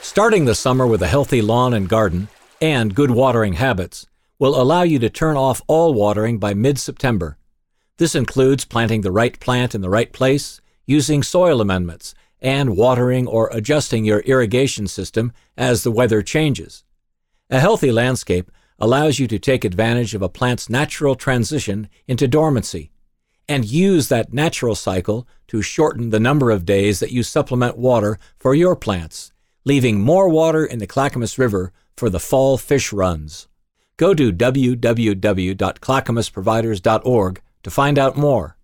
Starting the summer with a healthy lawn and garden and good watering habits will allow you to turn off all watering by mid-September. This includes planting the right plant in the right place, using soil amendments, and watering or adjusting your irrigation system as the weather changes. A healthy landscape allows you to take advantage of a plant's natural transition into dormancy and use that natural cycle to shorten the number of days that you supplement water for your plants, leaving more water in the Clackamas River for the fall fish runs. Go to www.clackamasproviders.org to find out more.